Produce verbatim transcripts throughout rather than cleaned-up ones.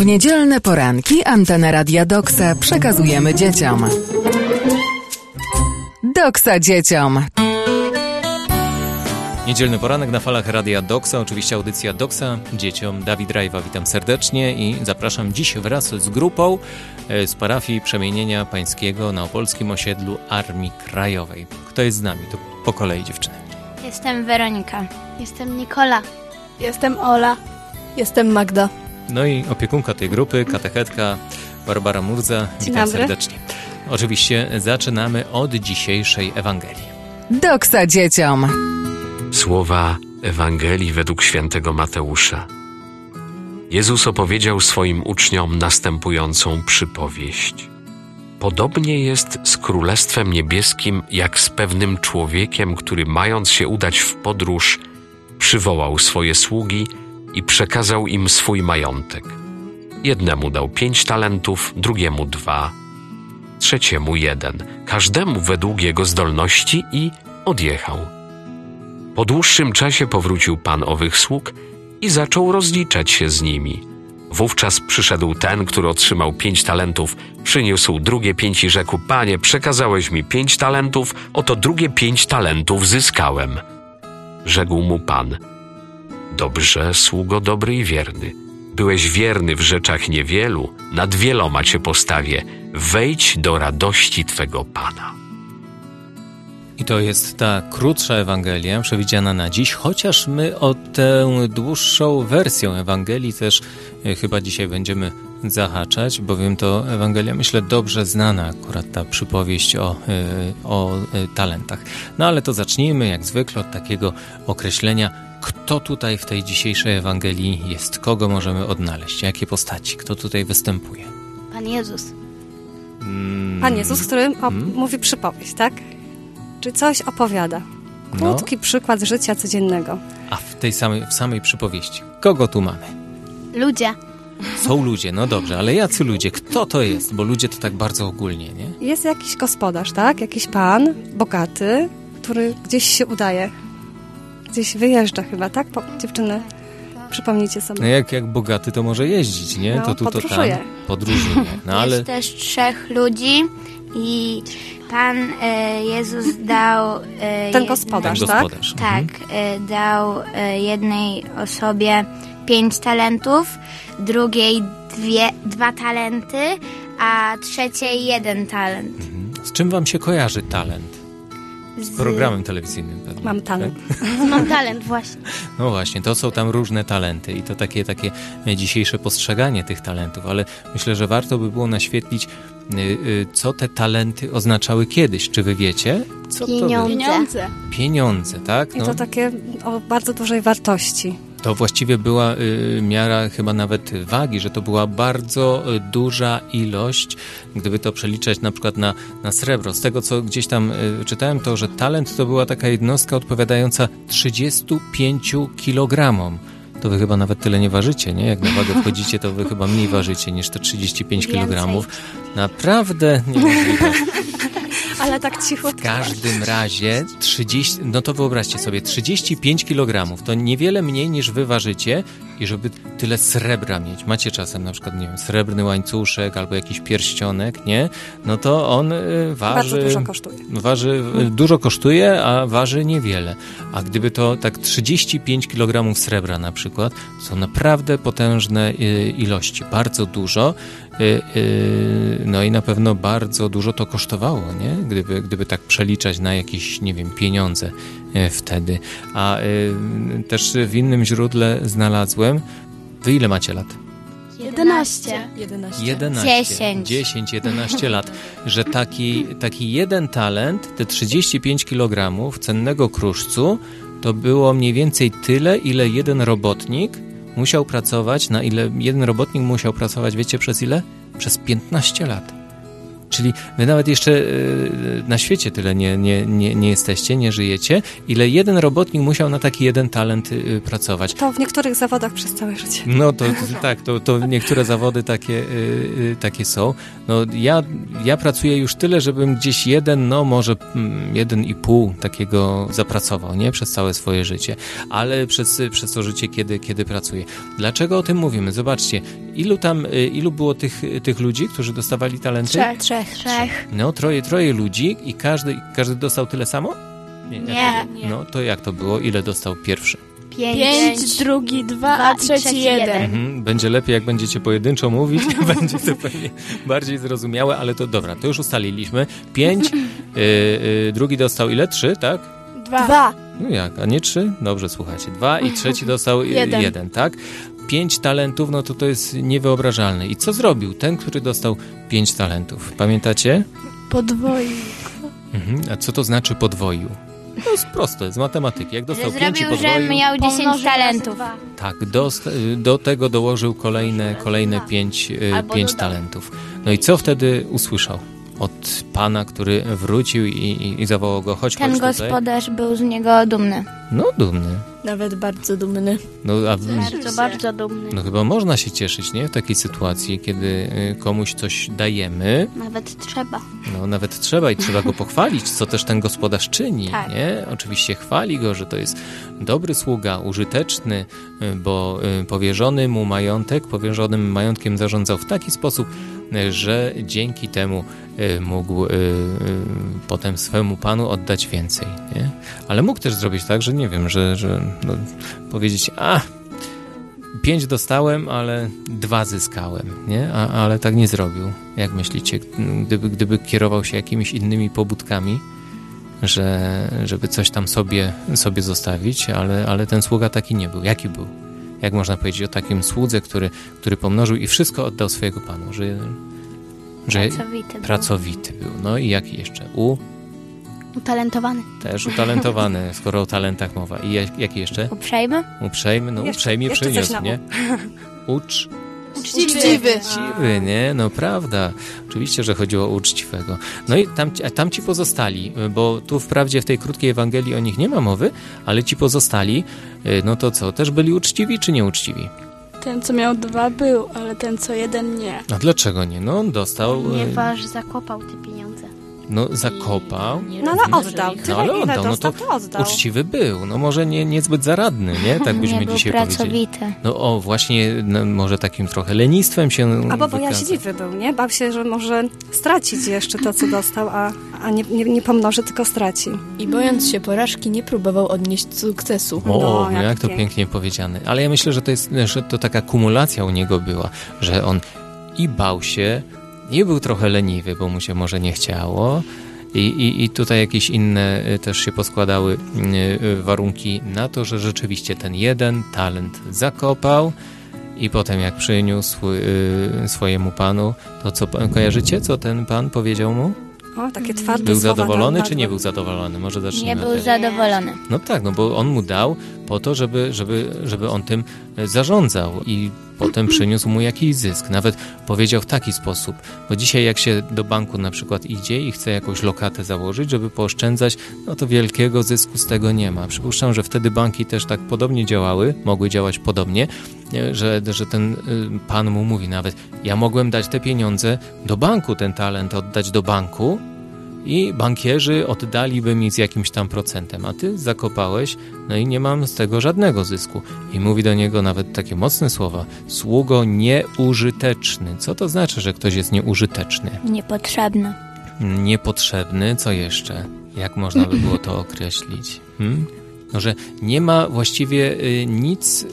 W niedzielne poranki antenę Radia Doksa przekazujemy dzieciom. Doksa dzieciom. Niedzielny poranek na falach Radia Doksa, oczywiście audycja Doksa dzieciom. Dawid Rajwa, witam serdecznie i zapraszam dziś wraz z grupą z parafii Przemienienia Pańskiego na opolskim osiedlu Armii Krajowej. Kto jest z nami? To po kolei dziewczyny. Jestem Weronika. Jestem Nikola. Jestem Ola. Jestem Magda. No i opiekunka tej grupy, katechetka Barbara Murza. Witam serdecznie. Oczywiście zaczynamy od dzisiejszej Ewangelii. Doksa dzieciom. Słowa Ewangelii według świętego Mateusza. Jezus opowiedział swoim uczniom następującą przypowieść. Podobnie jest z Królestwem Niebieskim, jak z pewnym człowiekiem, który mając się udać w podróż, przywołał swoje sługi i przekazał im swój majątek. Jednemu dał pięć talentów, drugiemu dwa, trzeciemu jeden, każdemu według jego zdolności i odjechał. Po dłuższym czasie powrócił pan owych sług i zaczął rozliczać się z nimi. Wówczas przyszedł ten, który otrzymał pięć talentów, przyniósł drugie pięć i rzekł: Panie, przekazałeś mi pięć talentów, oto drugie pięć talentów zyskałem. Rzekł mu pan: Dobrze, sługo dobry i wierny. Byłeś wierny w rzeczach niewielu, nad wieloma cię postawię. Wejdź do radości twego pana. I to jest ta krótsza Ewangelia przewidziana na dziś, chociaż my o tę dłuższą wersję Ewangelii też e, chyba dzisiaj będziemy zahaczać, bowiem to Ewangelia, myślę, dobrze znana, akurat ta przypowieść o, e, o e, talentach. No ale to zacznijmy jak zwykle od takiego określenia, kto tutaj w tej dzisiejszej Ewangelii jest, kogo możemy odnaleźć, jakie postaci, kto tutaj występuje. Pan Jezus. Mm. Pan Jezus, który op- mm. mówi przypowieść, tak? Czy coś opowiada. Krótki no. przykład życia codziennego. A w tej samej, w samej przypowieści, kogo tu mamy? Ludzie. Są ludzie, no dobrze, ale jacy ludzie? Kto to jest? Bo ludzie to tak bardzo ogólnie, nie? Jest jakiś gospodarz, tak? Jakiś pan, bogaty, który gdzieś się udaje. Gdzieś wyjeżdża chyba, tak? Po, dziewczyny, przypomnijcie sobie. No jak, jak bogaty to może jeździć, nie? No, to tu, podróżuje. To tam. Podróżuje. No, ale... Jest też trzech ludzi i Pan e, Jezus dał... E, Ten gospodarz, Ten tak? gospodarz. Tak, Mhm. e, dał e, jednej osobie pięć talentów, drugiej dwie, dwa talenty, a trzeciej jeden talent. Mhm. Z czym wam się kojarzy talent? Z programem telewizyjnym pewnie. Mam talent. Tak? Mam talent, właśnie. No właśnie, to są tam różne talenty i to takie, takie dzisiejsze postrzeganie tych talentów, ale myślę, że warto by było naświetlić, y, y, co te talenty oznaczały kiedyś. Czy wy wiecie? Co Pieniądze. To Pieniądze. Pieniądze, tak? I No. to takie o bardzo dużej wartości. To właściwie była y, miara chyba nawet wagi, że to była bardzo y, duża ilość, gdyby to przeliczać na przykład na, na srebro. Z tego, co gdzieś tam y, czytałem, to, że talent to była taka jednostka odpowiadająca trzydziestu pięciu kilogramom. To wy chyba nawet tyle nie ważycie, nie? Jak na wagę wchodzicie, to wy chyba mniej ważycie niż te trzydzieści pięć kilogramów. Naprawdę niemożliwe. Ale tak cichutko. W każdym razie trzydzieści, no to wyobraźcie sobie, trzydzieści pięć kilogramów to niewiele mniej niż wy ważycie i żeby tyle srebra mieć, macie czasem na przykład, nie wiem, srebrny łańcuszek albo jakiś pierścionek, nie? No to on y, waży... Bardzo dużo kosztuje. Waży, y, dużo kosztuje, a waży niewiele. A gdyby to tak trzydzieści pięć kilogramów srebra na przykład, to są naprawdę potężne y, ilości, bardzo dużo. Y, y, no i na pewno bardzo dużo to kosztowało, nie? Gdyby, gdyby tak przeliczać na jakieś, nie wiem, pieniądze y, wtedy. A y, też w innym źródle znalazłem, wy ile macie lat? jedenaście. jedenaście. jedenaście. dziesięć. dziesięć, jedenaście lat. Że taki, taki jeden talent, te trzydzieści pięć kilogramów cennego kruszcu, to było mniej więcej tyle, ile jeden robotnik musiał pracować, na ile jeden robotnik musiał pracować, wiecie przez ile? Przez piętnaście lat. Czyli wy nawet jeszcze na świecie tyle nie, nie, nie, nie jesteście, nie żyjecie, ile jeden robotnik musiał na taki jeden talent pracować. To w niektórych zawodach przez całe życie. No to, to tak, to, to niektóre zawody takie, takie są. No ja, ja pracuję już tyle, żebym gdzieś jeden, no może jeden i pół takiego zapracował, nie? Przez całe swoje życie. Ale przez, przez to życie, kiedy, kiedy pracuję. Dlaczego o tym mówimy? Zobaczcie, ilu tam, y, ilu było tych, tych ludzi, którzy dostawali talenty? Trzech. Trzech. Trzech. No, troje, troje ludzi i każdy, każdy dostał tyle samo? Nie. Jak, no, to jak to było? Ile dostał pierwszy? Pięć, Pięć, drugi dwa, a trzeci, trzeci jeden. jeden. Mhm, będzie lepiej, jak będziecie pojedynczo mówić, będzie to pewnie bardziej zrozumiałe, ale to dobra, to już ustaliliśmy. Pięć, y, y, drugi dostał ile? Trzy, tak? Dwa. Dwa. No jak, a nie trzy? Dobrze, słuchajcie. Dwa i trzeci dostał jeden. jeden, tak? Pięć talentów, no to to jest niewyobrażalne. I co zrobił ten, który dostał pięć talentów? Pamiętacie? Podwoił. Mhm. A co to znaczy podwoił? To jest proste, z matematyki. Jak dostał Że pięć i zrobił, podwoił... że miał dziesięć talentów. Tak, do, do tego dołożył kolejne, kolejne pięć, y, pięć talentów. No i co wtedy usłyszał od pana, który wrócił i, i, i zawołał go, chodź, Ten chodź tutaj. gospodarz był z niego dumny. No dumny. Nawet bardzo dumny. No, a, Bardzo, bardzo dumny. no chyba można się cieszyć, nie? W takiej sytuacji, kiedy y, komuś coś dajemy, Nawet trzeba. no nawet trzeba i trzeba go pochwalić, co też ten gospodarz czyni, Tak. nie? Oczywiście chwali go, że to jest dobry sługa, użyteczny, y, bo y, powierzony mu majątek, powierzonym majątkiem zarządzał w taki sposób, y, że dzięki temu y, mógł y, y, potem swemu panu oddać więcej, nie? Ale mógł też zrobić tak, że nie wiem, że, że no, powiedzieć, a pięć dostałem, ale dwa zyskałem, nie? A, ale tak nie zrobił. Jak myślicie, gdyby, gdyby kierował się jakimiś innymi pobudkami, że, żeby coś tam sobie, sobie zostawić, ale, ale ten sługa taki nie był. Jaki był? Jak można powiedzieć o takim słudze, który, który pomnożył i wszystko oddał swojego panu, że, że Pracowity był. pracowity był. No i jaki jeszcze? U? Utalentowany. Też utalentowany, skoro o talentach mowa. I jak, jaki jeszcze? Uprzejmy? Uprzejmy, no Jeszcze- uprzejmie jeszcze coś przyniósł, na nie? Ucz... Uczciwy. Uczciwy, nie? No prawda. Oczywiście, że chodziło o uczciwego. No i tam, a tam ci pozostali, bo tu wprawdzie w tej krótkiej Ewangelii o nich nie ma mowy, ale ci pozostali, no to co, też byli uczciwi czy nieuczciwi? Ten, co miał dwa, był, ale ten, co jeden, nie. A dlaczego nie? No on dostał, Ponieważ zakopał te pieniądze. no zakopał, No ale oddał. no Tyle, ale ile oddał, no dostał, to to oddał. uczciwy był. No może nie, niezbyt zaradny, nie? Tak byśmy Nie był dzisiaj powiedzieli. pracowity. No o, właśnie, no, może takim trochę lenistwem się Albo wykazał. bojaźliwy był, nie? Bał się, że może stracić jeszcze to, co dostał, a, a nie, nie, nie pomnoży, tylko straci. I bojąc się porażki, nie próbował odnieść sukcesu. O, No, jak, jak to pięknie. pięknie powiedziane. Ale ja myślę, że to jest, że to taka kumulacja u niego była, że on i bał się, i był trochę leniwy, bo mu się może nie chciało. I, i, I tutaj jakieś inne y, też się poskładały y, y, warunki na to, że rzeczywiście ten jeden talent zakopał i potem jak przyniósł y, swojemu panu, to co pan- kojarzycie, co ten pan powiedział mu? O, takie twarde Był słowa zadowolony na- czy nie był zadowolony? Może Nie zacznijmy. był od tego. zadowolony. No tak, no bo on mu dał po to, żeby, żeby, żeby on tym e, zarządzał i potem przyniósł mu jakiś zysk. Nawet powiedział w taki sposób, bo dzisiaj jak się do banku na przykład idzie i chce jakąś lokatę założyć, żeby pooszczędzać, no to wielkiego zysku z tego nie ma. Przypuszczam, że wtedy banki też tak podobnie działały, mogły działać podobnie, e, że, że ten y, pan mu mówi nawet, ja mogłem dać te pieniądze do banku, ten talent oddać do banku, i bankierzy oddaliby mi z jakimś tam procentem, a ty zakopałeś, no i nie mam z tego żadnego zysku. I mówi do niego nawet takie mocne słowa, sługo nieużyteczny. Co to znaczy, że ktoś jest nieużyteczny? Niepotrzebny. Niepotrzebny, co jeszcze? Jak można by było to określić? Hmm? No, że nie ma właściwie y, nic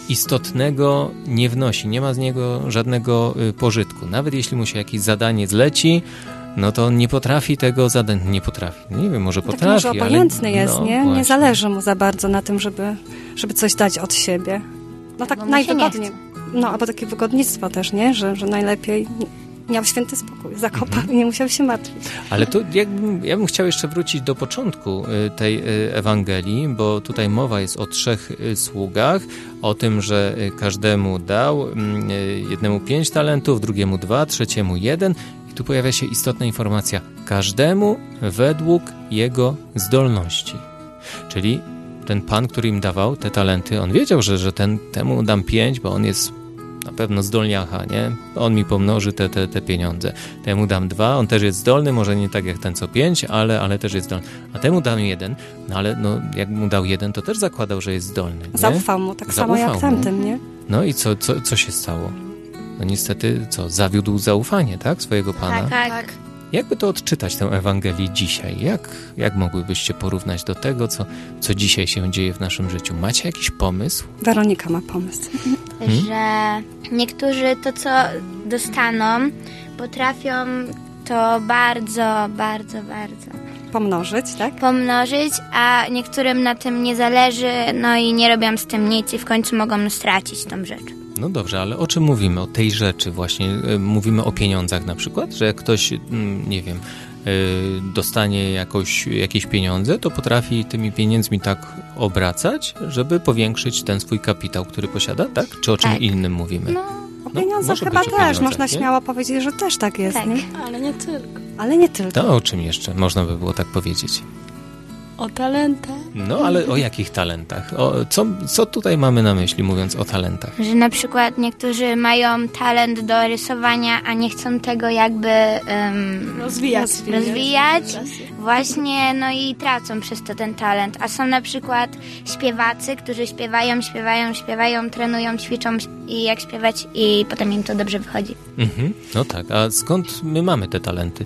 istotnego nie wnosi, nie ma z niego żadnego y, pożytku. Nawet jeśli mu się jakieś zadanie zleci, no to on nie potrafi tego zadać, nie potrafi. Nie wiem, może Taki potrafi, może obojętny ale... jest, no, nie? właśnie. Nie zależy mu za bardzo na tym, żeby, żeby coś dać od siebie. No tak Bo mu się nie najwygodniej. No, albo takie wygodnictwo też, nie? Że, że najlepiej miał święty spokój, zakopał Mhm. i nie musiał się martwić. Ale tu jakbym, ja bym chciał jeszcze wrócić do początku y, tej y, Ewangelii, bo tutaj mowa jest o trzech y, sługach, o tym, że y, każdemu dał, mm, y, jednemu pięć talentów, drugiemu dwa, trzeciemu jeden. I tu pojawia się istotna informacja. Każdemu według jego zdolności. Czyli ten pan, który im dawał te talenty, on wiedział, że, że ten, temu dam pięć, bo on jest na pewno zdolniacha, nie? On mi pomnoży te, te, te pieniądze. Temu dam dwa, on też jest zdolny, może nie tak jak ten co pięć, ale, ale też jest zdolny. A temu dam jeden, no ale no, jak mu dał jeden, to też zakładał, że jest zdolny. Nie? Zaufał mu, tak samo Zaufał jak mu. tamtym, nie? No i co, co, co się stało? no niestety, co, zawiódł zaufanie, tak, swojego Pana. Tak, tak. Jakby to odczytać, tę Ewangelię dzisiaj? Jak, jak mogłybyście porównać do tego, co, co dzisiaj się dzieje w naszym życiu? Macie jakiś pomysł? Weronika ma pomysł. Hmm? Że niektórzy to, co dostaną, potrafią to bardzo, bardzo, bardzo Pomnożyć, tak? pomnożyć, a niektórym na tym nie zależy, no i nie robią z tym nic i w końcu mogą stracić tą rzecz. No dobrze, ale o czym mówimy? O tej rzeczy właśnie. E, Mówimy o pieniądzach na przykład, że jak ktoś, mm, nie wiem, e, dostanie jakoś, jakieś pieniądze, to potrafi tymi pieniędzmi tak obracać, żeby powiększyć ten swój kapitał, który posiada, tak? Czy o czym Tak. innym mówimy? No, O No, pieniądzach może chyba być o też. pieniądzach, Można nie? śmiało powiedzieć, że też tak jest, Tak. nie? Ale nie tylko. Ale nie tylko. To o czym jeszcze można by było tak powiedzieć? O talentach. No, ale o jakich talentach? O, co, co tutaj mamy na myśli, mówiąc o talentach? że na przykład niektórzy mają talent do rysowania, a nie chcą tego jakby em, Rozwijać. rozwijać. Właśnie, no i tracą przez to ten talent. A są na przykład śpiewacy, którzy śpiewają, śpiewają, śpiewają, trenują, ćwiczą i jak śpiewać i potem im to dobrze wychodzi. Mhm, no tak, a skąd my mamy te talenty?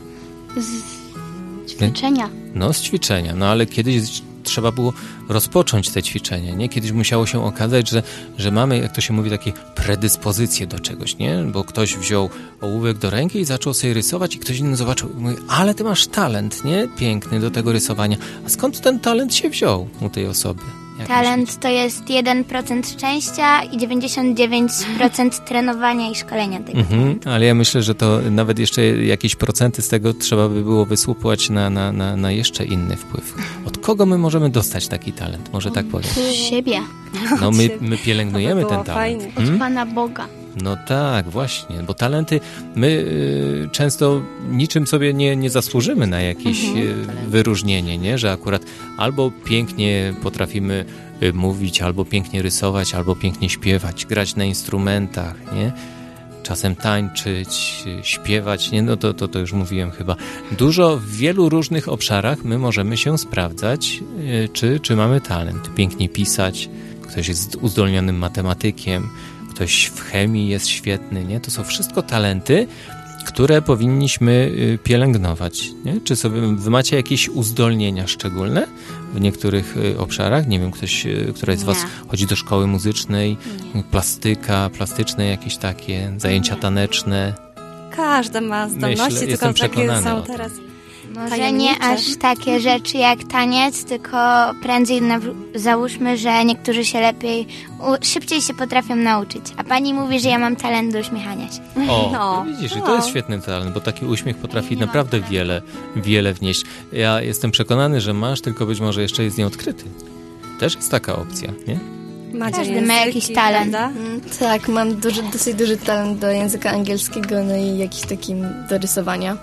Ćwiczenia. No, z ćwiczenia, no ale kiedyś trzeba było rozpocząć te ćwiczenia, nie? Kiedyś musiało się okazać, że, że mamy, jak to się mówi, takie predyspozycje do czegoś, nie? Bo ktoś wziął ołówek do ręki i zaczął sobie rysować i ktoś inny zobaczył i mówi, ale ty masz talent, nie? Piękny do tego rysowania. A skąd ten talent się wziął u tej osoby? Jak Talent to jest jeden procent szczęścia i dziewięćdziesiąt dziewięć procent trenowania i szkolenia tego. Mhm, ale ja myślę, że to nawet jeszcze jakieś procenty z tego trzeba by było wysłupłać na, na, na, na jeszcze inny wpływ. Od kogo my możemy dostać taki talent? Może tak powiem. Siebie, No my, my pielęgnujemy To by było ten talent. fajnie. Hmm? Pana Boga. No tak, właśnie, bo talenty my y, często niczym sobie nie, nie zasłużymy na jakieś y, wyróżnienie, nie? Że akurat albo pięknie potrafimy y, mówić, albo pięknie rysować, albo pięknie śpiewać, grać na instrumentach, nie? Czasem tańczyć, y, śpiewać, nie? No to, to, to już mówiłem chyba. Dużo, w wielu różnych obszarach my możemy się sprawdzać, y, czy, czy mamy talent. Pięknie pisać, ktoś jest uzdolnionym matematykiem, ktoś w chemii jest świetny, nie? To są wszystko talenty, które powinniśmy y, pielęgnować, nie? Czy sobie wy macie jakieś uzdolnienia szczególne w niektórych y, obszarach? Nie wiem, ktoś, y, któraś z was chodzi do szkoły muzycznej, plastyka, plastyczne jakieś takie, zajęcia taneczne. Każdy ma zdolności, Myślę, tylko jestem takie przekonany o są tym. teraz. Może Tajemnicze. nie aż takie rzeczy jak taniec, tylko prędzej naw- załóżmy, że niektórzy się lepiej, u- szybciej się potrafią nauczyć. A pani mówi, że ja mam talent do uśmiechania się. O, No. widzisz, i No. to jest świetny talent, bo taki uśmiech potrafi naprawdę wiele, wiele wnieść. Ja jestem przekonany, że masz, tylko być może jeszcze jest nieodkryty. Też jest taka opcja, nie? Madzia Każdy ma języki, jakiś talent. prawda? Mm, Tak, mam duży, dosyć duży talent do języka angielskiego, no i jakiś taki do rysowania.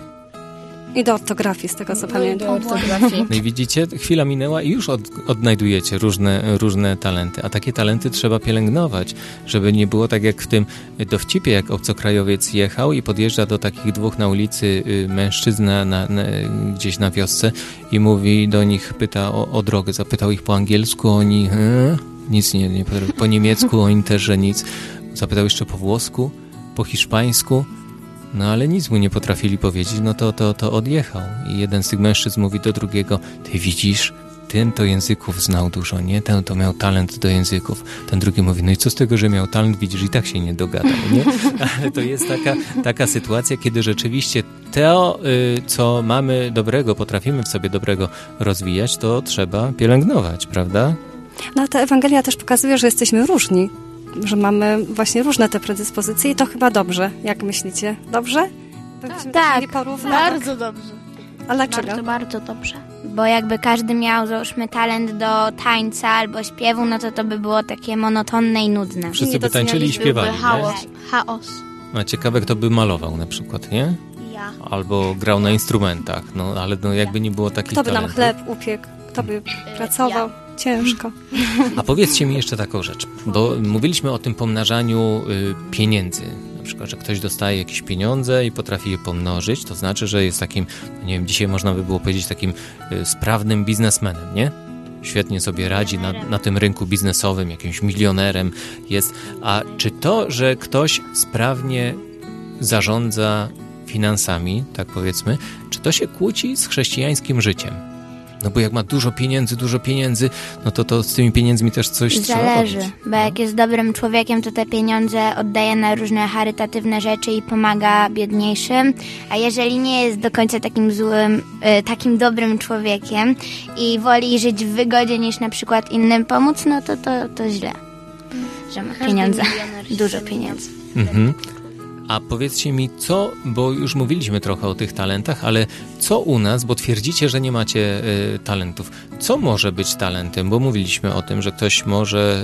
I do ortografii, z tego co No i pamiętam. do ortografii. No i widzicie, chwila minęła i już od, odnajdujecie różne, różne talenty, a takie talenty trzeba pielęgnować, żeby nie było tak jak w tym dowcipie, jak obcokrajowiec jechał i podjeżdża do takich dwóch na ulicy y, mężczyzn na, na, na, gdzieś na wiosce i mówi do nich, pyta o, o drogę, zapytał ich po angielsku, oni hmm? nic nie, nie potrafią, po niemiecku oni też, że nic, zapytał jeszcze po włosku, po hiszpańsku. No ale nic mu nie potrafili powiedzieć, no to, to, to odjechał. I jeden z tych mężczyzn mówi do drugiego, ty widzisz, ten to języków znał dużo, nie? Ten to miał talent do języków. Ten drugi mówi, no i co z tego, że miał talent, widzisz, i tak się nie dogadał, nie? Ale to jest taka, taka sytuacja, kiedy rzeczywiście to, y, co mamy dobrego, potrafimy w sobie dobrego rozwijać, to trzeba pielęgnować, prawda? No ta Ewangelia też pokazuje, że jesteśmy różni, że mamy właśnie różne te predyspozycje i to chyba dobrze, jak myślicie? Dobrze? Byśmy Tak, chcieli porównać. Bardzo dobrze. A dlaczego? Bardzo, bardzo dobrze. Bo jakby każdy miał, załóżmy, talent do tańca albo śpiewu, no to to by było takie monotonne i nudne. Wszyscy by tańczyli i śpiewali, Byłby nie? chaos. Chaos. A ciekawe, kto by malował na przykład, nie? Ja. Albo grał na instrumentach, no ale no, jakby nie było takich Kto by nam talentów. chleb upiekł? Kto by pracował? Ciężko. A powiedzcie mi jeszcze taką rzecz, bo mówiliśmy o tym pomnażaniu y, pieniędzy. Na przykład, że ktoś dostaje jakieś pieniądze i potrafi je pomnożyć, to znaczy, że jest takim, nie wiem, dzisiaj można by było powiedzieć takim y, sprawnym biznesmenem, nie? świetnie sobie radzi na, na tym rynku biznesowym, jakimś milionerem jest. A czy to, że ktoś sprawnie zarządza finansami, tak powiedzmy, czy to się kłóci z chrześcijańskim życiem? No bo jak ma dużo pieniędzy, dużo pieniędzy, no to, to z tymi pieniędzmi też coś trzeba robić. Zależy, bo jak jest dobrym człowiekiem, to te pieniądze oddaje na różne charytatywne rzeczy i pomaga biedniejszym, a jeżeli nie jest do końca takim złym, y, takim dobrym człowiekiem i woli żyć w wygodzie niż na przykład innym pomóc, no to to, to źle, że ma pieniądze, dużo pieniędzy. Mhm. A powiedzcie mi, co, bo już mówiliśmy trochę o tych talentach, ale co u nas, bo twierdzicie, że nie macie y, talentów. Co może być talentem? Bo mówiliśmy o tym, że ktoś może,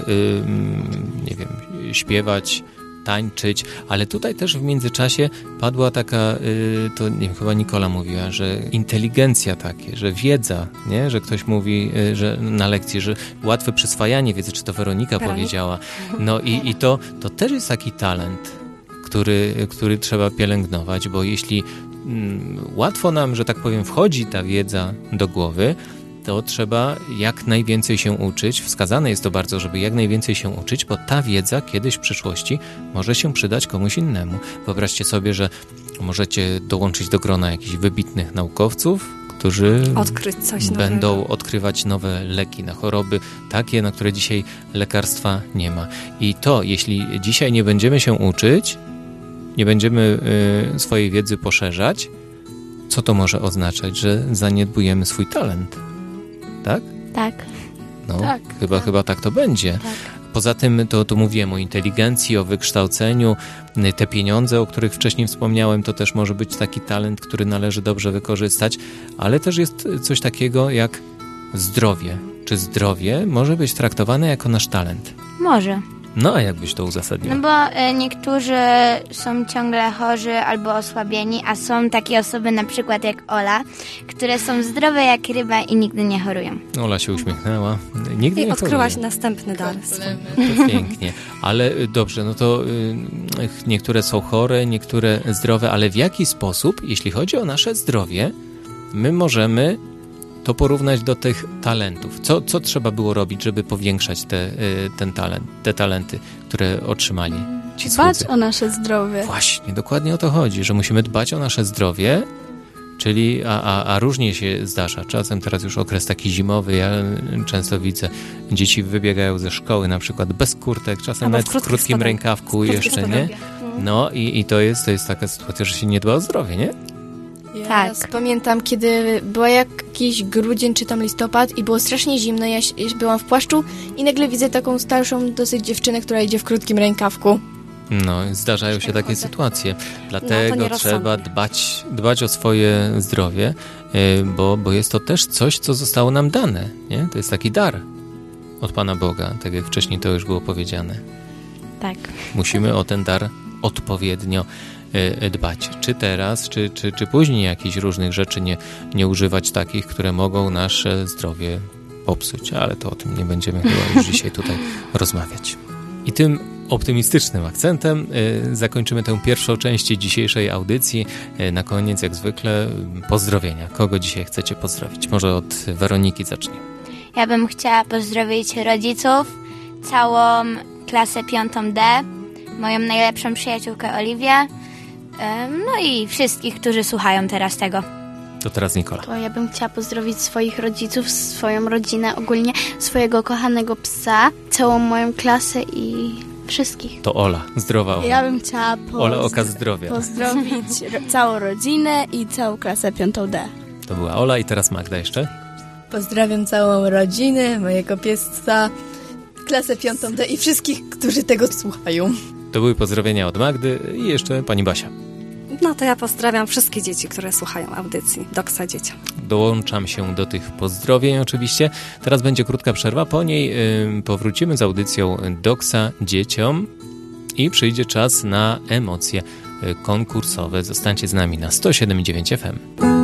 y, nie wiem, śpiewać, tańczyć, ale tutaj też w międzyczasie padła taka, y, to nie wiem, chyba Nikola mówiła, że inteligencja takie, że wiedza, nie? Że ktoś mówi, y, że na lekcji, że łatwe przyswajanie wiedzy, czy to Weronika, Weronika. powiedziała. No i, i to, to też jest taki talent, Który, który trzeba pielęgnować, bo jeśli mm, łatwo nam, że tak powiem, wchodzi ta wiedza do głowy, to trzeba jak najwięcej się uczyć. Wskazane jest to bardzo, żeby jak najwięcej się uczyć, bo ta wiedza kiedyś w przyszłości może się przydać komuś innemu. Wyobraźcie sobie, że możecie dołączyć do grona jakichś wybitnych naukowców, którzy Odkryć coś będą nowego. odkrywać nowe leki na choroby, takie, na które dzisiaj lekarstwa nie ma. I to, jeśli dzisiaj nie będziemy się uczyć, nie będziemy y, swojej wiedzy poszerzać, co to może oznaczać? Że zaniedbujemy swój talent, tak? Tak. No, Tak, chyba, tak. chyba tak to będzie. Tak. Poza tym to, to mówiłem o inteligencji, o wykształceniu. Te pieniądze, o których wcześniej wspomniałem, to też może być taki talent, który należy dobrze wykorzystać, ale też jest coś takiego jak zdrowie. Czy zdrowie może być traktowane jako nasz talent? Może. No a jak byś to uzasadnił? No bo e, niektórzy są ciągle chorzy albo osłabieni, a są takie osoby na przykład jak Ola, które są zdrowe jak ryba i nigdy nie chorują. Ola się uśmiechnęła. Nigdy I nie odkryłaś choruje. następny dar. To pięknie. Ale y, dobrze, no to y, niektóre są chore, niektóre zdrowe, ale w jaki sposób, jeśli chodzi o nasze zdrowie, my możemy to porównać do tych talentów? Co, co trzeba było robić, żeby powiększać te, y, ten talent, te talenty, które otrzymali ci Dbać słudzy? o nasze zdrowie. Właśnie, dokładnie o to chodzi, że musimy dbać o nasze zdrowie, czyli, a, a, a różnie się zdarza. Czasem teraz już okres taki zimowy, ja często widzę, dzieci wybiegają ze szkoły na przykład bez kurtek, czasem Albo w nawet w krótkich krótkim spodem- rękawku krótkich jeszcze, nie? spodobie. No i, i to jest to jest taka sytuacja, że się nie dba o zdrowie, nie? Ja Tak. pamiętam, kiedy była jakiś grudzień czy tam listopad i było strasznie zimno, ja, ja byłam w płaszczu i nagle widzę taką starszą dosyć dziewczynę, która idzie w krótkim rękawku. No, zdarzają się takie sytuacje. No, to Dlatego nierozsądnie. trzeba dbać, dbać o swoje zdrowie, y, bo, bo jest to też coś, co zostało nam dane, nie? To jest taki dar od Pana Boga, tak jak wcześniej to już było powiedziane. Tak. Musimy o ten dar odpowiednio y, dbać. Czy teraz, czy, czy, czy później jakichś różnych rzeczy nie, nie używać takich, które mogą nasze zdrowie popsuć, ale to o tym nie będziemy chyba już dzisiaj tutaj rozmawiać. I tym optymistycznym akcentem y, zakończymy tę pierwszą część dzisiejszej audycji. Y, na koniec, jak zwykle, pozdrowienia. Kogo dzisiaj chcecie pozdrowić? Może od Weroniki zacznij. Ja bym chciała pozdrowić rodziców, całą klasę piątą D, moją najlepszą przyjaciółkę Oliwię, em, no i wszystkich, którzy słuchają teraz tego. To teraz Nikola. To ja bym chciała pozdrowić swoich rodziców, swoją rodzinę, ogólnie swojego kochanego psa, całą moją klasę i wszystkich. To Ola. Zdrowa Ola. Ja bym chciała pozdro- Ola Oka Zdrowia. pozdrowić ro- całą rodzinę i całą klasę piątą D. To była Ola i teraz Magda jeszcze. Pozdrawiam całą rodzinę, mojego pieska, klasę piątą D i wszystkich, którzy tego słuchają. To były pozdrowienia od Magdy i jeszcze pani Basia. No to ja pozdrawiam wszystkie dzieci, które słuchają audycji Doksa Dzieciom. Dołączam się do tych pozdrowień oczywiście. Teraz będzie krótka przerwa, po niej y, powrócimy z audycją Doksa Dzieciom i przyjdzie czas na emocje y, konkursowe. Zostańcie z nami na sto siedem i dziewięć F M.